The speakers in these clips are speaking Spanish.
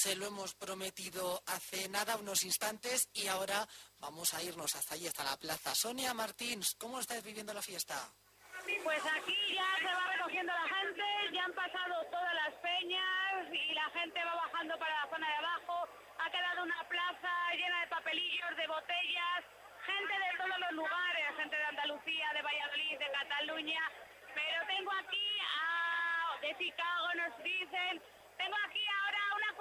se lo hemos prometido hace nada, unos instantes, y ahora vamos a irnos hasta allí, hasta la plaza. Sonia Martín, ¿cómo estáis viviendo la fiesta? Pues aquí ya se va recogiendo la gente, ya han pasado todas las peñas y la gente va bajando para la zona de abajo. Ha quedado una plaza llena de papelillos, de botellas, gente de todos los lugares, gente de Andalucía, de Valladolid, de Cataluña. Pero tengo aquí de Chicago, nos dicen. Tengo aquí ahora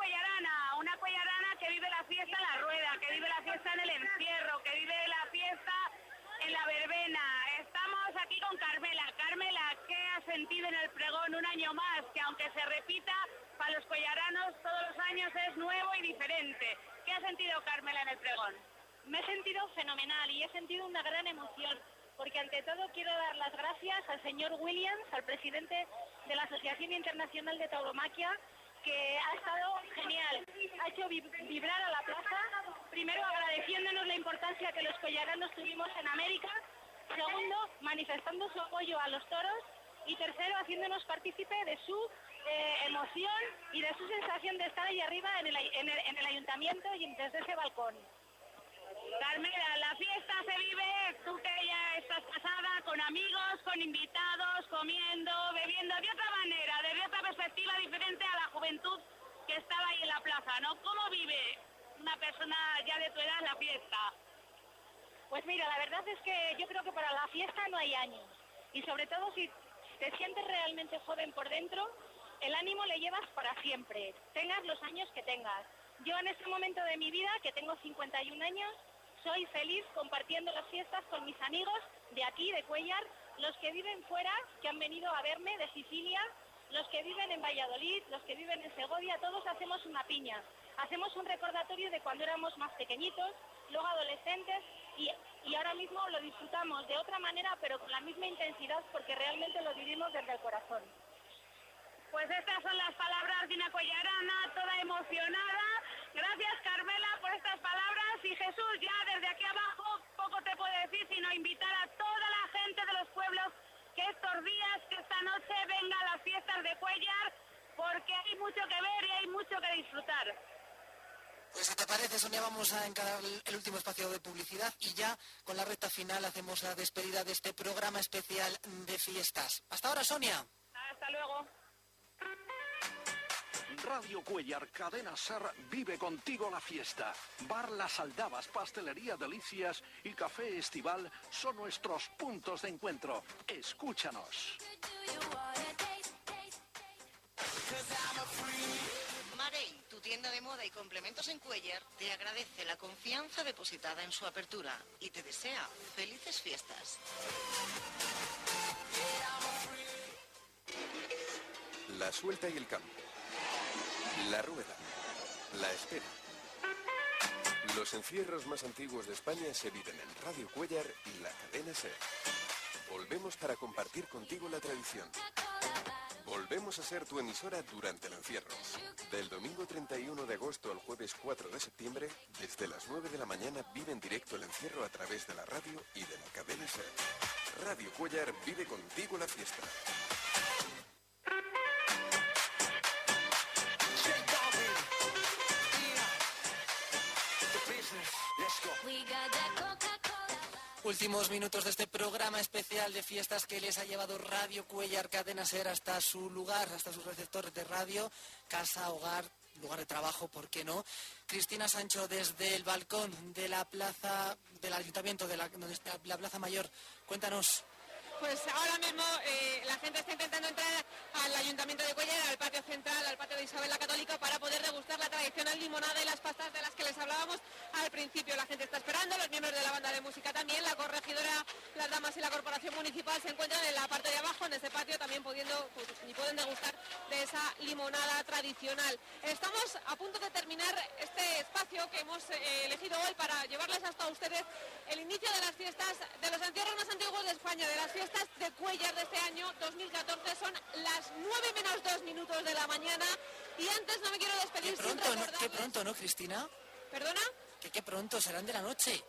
una cuellarana que vive la fiesta en la rueda, que vive la fiesta en el encierro, que vive la fiesta en la verbena. Estamos aquí con Carmela. Carmela, ¿qué has sentido en el pregón un año más? Que aunque se repita, para los cuellaranos todos los años es nuevo y diferente. ¿Qué has sentido, Carmela, en el pregón? Me he sentido fenomenal y he sentido una gran emoción, porque ante todo quiero dar las gracias al señor Williams, al presidente de la Asociación Internacional de Tauromaquia, que ha estado genial, ha hecho vibrar a la plaza, primero agradeciéndonos la importancia que los collaranos tuvimos en América, segundo, manifestando su apoyo a los toros, y tercero, haciéndonos partícipe de su emoción y de su sensación de estar ahí arriba en el ayuntamiento y desde ese balcón. Carmela, la fiesta se vive, tú que ya estás casada, con amigos, con invitados, comiendo, bebiendo, de otra manera, desde otra perspectiva diferente a la juventud que estaba ahí en la plaza, ¿no? ¿Cómo vive una persona ya de tu edad la fiesta? Pues mira, la verdad es que yo creo que para la fiesta no hay años, y sobre todo si te sientes realmente joven por dentro, el ánimo le llevas para siempre, tengas los años que tengas. Yo en este momento de mi vida, que tengo 51 años, soy feliz compartiendo las fiestas con mis amigos de aquí, de Cuéllar, los que viven fuera, que han venido a verme de Sicilia, los que viven en Valladolid, los que viven en Segovia, todos hacemos una piña. Hacemos un recordatorio de cuando éramos más pequeñitos, luego adolescentes, y ahora mismo lo disfrutamos de otra manera, pero con la misma intensidad, porque realmente lo vivimos desde el corazón. Pues estas son las palabras de una cuellarana toda emocionada. Gracias, Carmela, por estas palabras. Y Jesús, ya desde aquí abajo poco te puedo decir, sino invitar a toda la gente de los pueblos que estos días, que esta noche venga a las fiestas de Cuéllar, porque hay mucho que ver y hay mucho que disfrutar. Pues si te parece, Sonia, vamos a encarar el último espacio de publicidad y ya con la recta final hacemos la despedida de este programa especial de fiestas. Hasta ahora, Sonia. Hasta luego. Radio Cuéllar, Cadena Ser, vive contigo la fiesta. Bar Las Aldabas, Pastelería Delicias y Café Estival son nuestros puntos de encuentro. Escúchanos. Marey, tu tienda de moda y complementos en Cuéllar, te agradece la confianza depositada en su apertura y te desea felices fiestas. La suelta y el campo. La rueda. La espera. Los encierros más antiguos de España se viven en Radio Cuéllar y la cadena SER. Volvemos para compartir contigo la tradición. Volvemos a ser tu emisora durante el encierro. Del domingo 31 de agosto al jueves 4 de septiembre, desde las 9 de la mañana vive en directo el encierro a través de la radio y de la cadena SER. Radio Cuéllar vive contigo la fiesta. Últimos minutos de este programa especial de fiestas que les ha llevado Radio Cuéllar Cadena Ser hasta su lugar, hasta sus receptores de radio, casa, hogar, lugar de trabajo, ¿por qué no? Cristina Sancho, desde el balcón de la plaza del Ayuntamiento, de la Plaza Mayor, cuéntanos. Pues ahora mismo la gente está intentando entrar al Ayuntamiento de Cuéllar, al patio central, al patio de Isabel la Católica, para poder degustar la tradicional limonada y las pastas de las que les hablábamos al principio. La gente está esperando, los miembros de la banda de música también, la corregidora, las damas y la corporación municipal se encuentran en la parte de abajo, en este patio, también pueden degustar de esa limonada tradicional. Estamos a punto de terminar este espacio que hemos elegido hoy para llevarles hasta ustedes el inicio de las fiestas, de los encierros más antiguos de España, de las fiestas de Cuéllar de este año 2014. Son las 9 menos 2 minutos de la mañana y antes no me quiero despedir sin recordarles... Qué pronto, ¿no, Cristina? ¿Perdona? Que qué pronto, serán de la noche.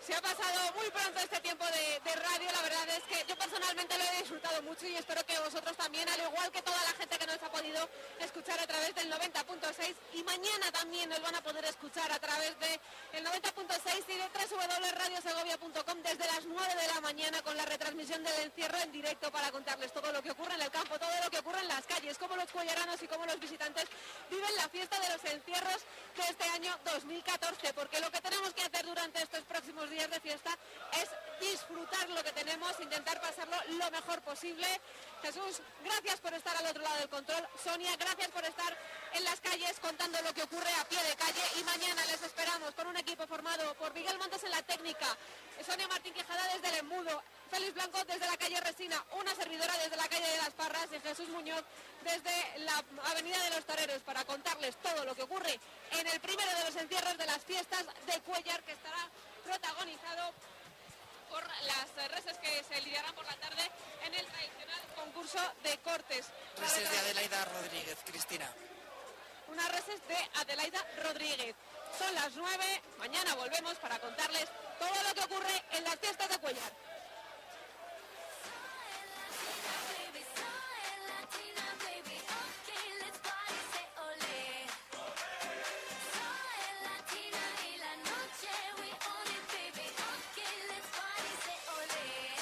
Se ha pasado muy pronto este tiempo de radio, la verdad es que yo personalmente lo he disfrutado mucho y espero que vosotros también, al igual que toda la gente que nos ha podido escuchar a través del 90.6 y mañana también nos van a poder escuchar a través del 90.6 y de www.radiosegovia.com desde las 9 de la mañana con la retransmisión del encierro en directo para contarles todo lo que ocurre en el campo, todo lo que ocurre en las calles, cómo los cuelleranos y cómo los visitantes viven la fiesta de los encierros de este año 2014, porque lo que tenemos que hacer durante estos próximos días de fiesta es disfrutar lo que tenemos, intentar pasarlo lo mejor posible. Jesús, gracias por estar al otro lado del control. Sonia, gracias por estar en las calles contando lo que ocurre a pie de calle y mañana les esperamos con un equipo formado por Miguel Montes en la técnica, Sonia Martín Quijada desde el Embudo, Félix Blanco desde la calle Resina, una servidora desde la calle de las Parras y Jesús Muñoz desde la avenida de los Toreros para contarles todo lo que ocurre en el primero de los encierros de las fiestas de Cuéllar, que estará protagonizado por las reses que se lidiarán por la tarde en el tradicional concurso de cortes. Reses de Adelaida Rodríguez, Cristina. Unas reses de Adelaida Rodríguez. Son las 9, mañana volvemos para contarles todo lo que ocurre en las fiestas de Cuéllar. Latina y la noche we own it, baby. Okay, let's party, say ole.